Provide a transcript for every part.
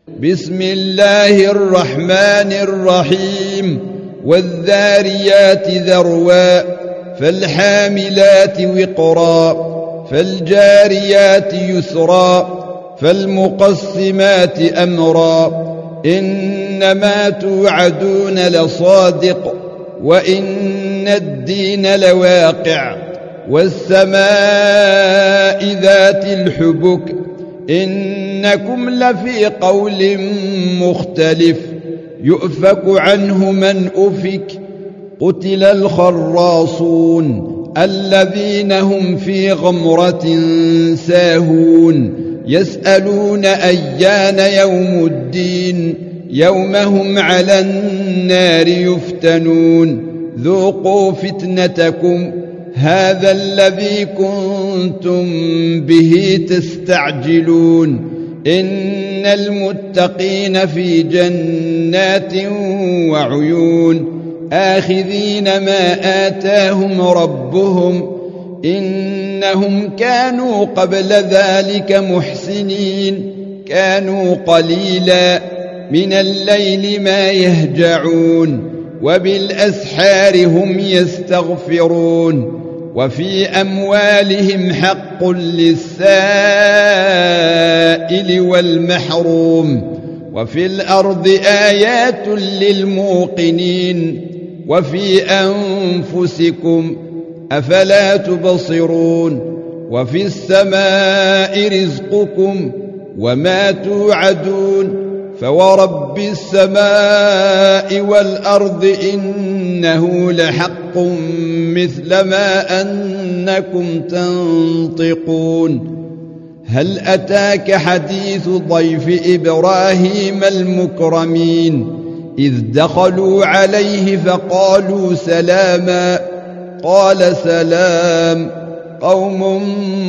بسم الله الرحمن الرحيم والذاريات ذروا فالحاملات وقرا فالجاريات يسرا فالمقسمات أمرا إنما توعدون لصادق وإن الدين لواقع والسماء ذات الحبك إنكم لفي قول مختلف يؤفك عنه من أفك قتل الخراصون الذين هم في غمرة ساهون يسألون أيان يوم الدين يوم هم على النار يفتنون ذوقوا فتنتكم هذا الذي كنتم به تستعجلون إن المتقين في جنات وعيون آخذين ما آتاهم ربهم إنهم كانوا قبل ذلك محسنين كانوا قليلا من الليل ما يهجعون وبالأسحار هم يستغفرون وفي أموالهم حق للسائل والمحروم وفي الأرض آيات للموقنين وفي أنفسكم أفلا تبصرون وفي السماء رزقكم وما توعدون فورب السماء والأرض إنه لحق مثل ما أنكم تنطقون هل أتاك حديث ضيف إبراهيم المكرمين إذ دخلوا عليه فقالوا سلاما قال سلام قوم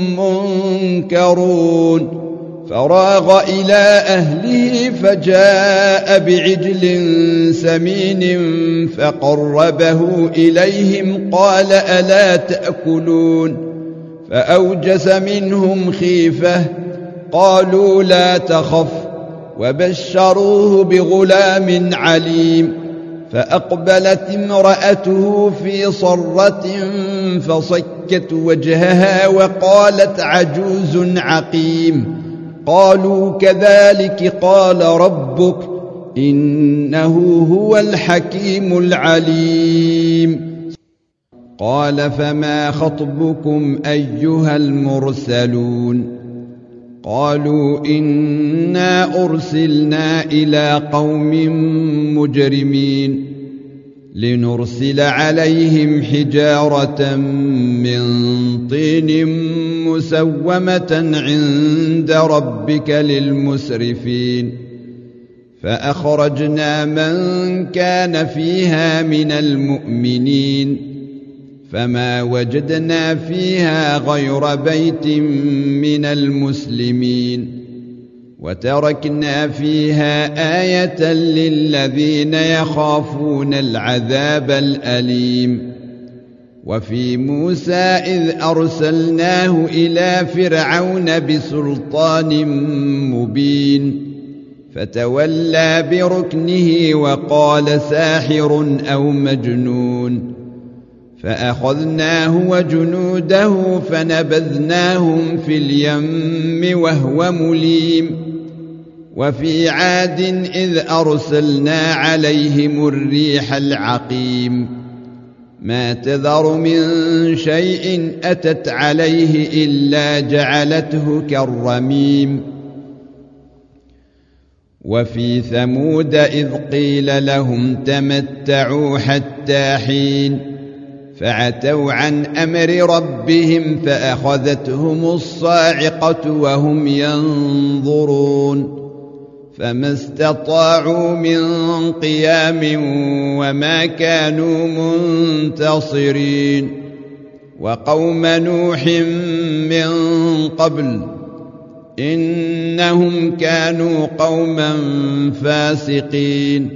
منكرون فراغ إلى أهله فجاء بعجل سمين فقربه إليهم قال ألا تأكلون فأوجس منهم خيفة قالوا لا تخف وبشروه بغلام عليم فأقبلت امرأته في صرة فصكت وجهها وقالت عجوز عقيم قالوا كذلك قال ربك إنه هو الحكيم العليم قال فما خطبكم أيها المرسلون قالوا إنا أرسلنا إلى قوم مجرمين لنرسل عليهم حجارة من طين مسومة عند ربك للمسرفين فأخرجنا من كان فيها من المؤمنين فما وجدنا فيها غير بيت من المسلمين وتركنا فيها آية للذين يخافون العذاب الأليم وفي موسى إذ أرسلناه إلى فرعون بسلطان مبين فتولى بركنه وقال ساحر أو مجنون فأخذناه وجنوده فنبذناهم في اليم وهو مليم وفي عاد إذ أرسلنا عليهم الريح العقيم ما تذر من شيء أتت عليه إلا جعلته كالرميم وفي ثمود إذ قيل لهم تمتعوا حتى حين فعتوا عن أمر ربهم فأخذتهم الصاعقة وهم ينظرون فما استطاعوا من قيام وما كانوا منتصرين وقوم نوح من قبل إنهم كانوا قوما فاسقين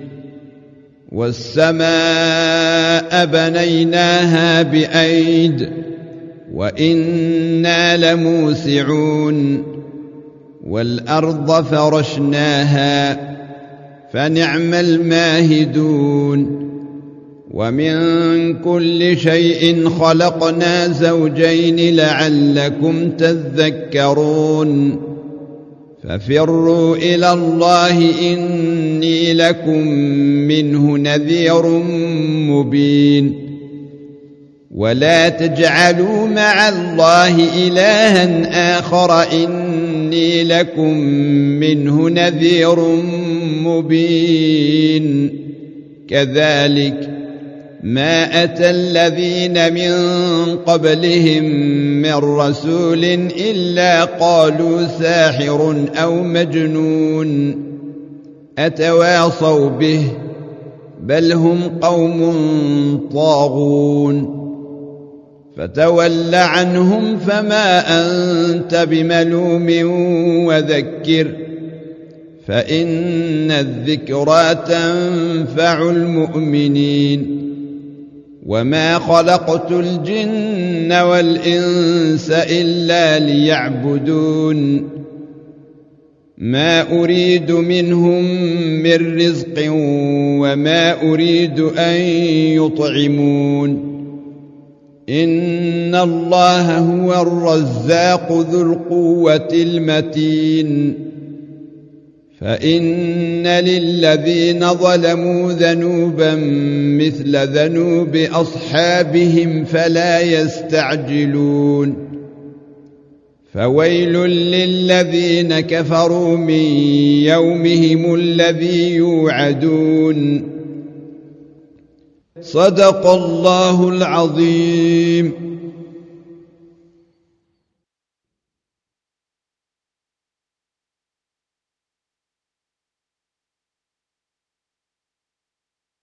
والسماء بنيناها بأيد وإنا لموسعون والأرض فرشناها فنعم الماهدون ومن كل شيء خلقنا زوجين لعلكم تذكرون ففروا إلى الله إني لكم منه نذير مبين ولا تجعلوا مع الله إلها آخر إني لكم منه نذير مبين كذلك ما أتى الذين من قبلهم من رسول إلا قالوا ساحر أو مجنون أتواصوا به بل هم قوم طاغون فتول عنهم فما أنت بملوم وذكر فإن الذكرى تنفع المؤمنين وما خلقت الجن والإنس إلا ليعبدون ما أريد منهم من رزق وما أريد أن يطعمون إن الله هو الرزاق ذو القوة المتين فإن للذين ظلموا ذنوبا مثل ذنوب أصحابهم فلا يستعجلون فويل للذين كفروا من يومهم الذي يوعدون صدق الله العظيم.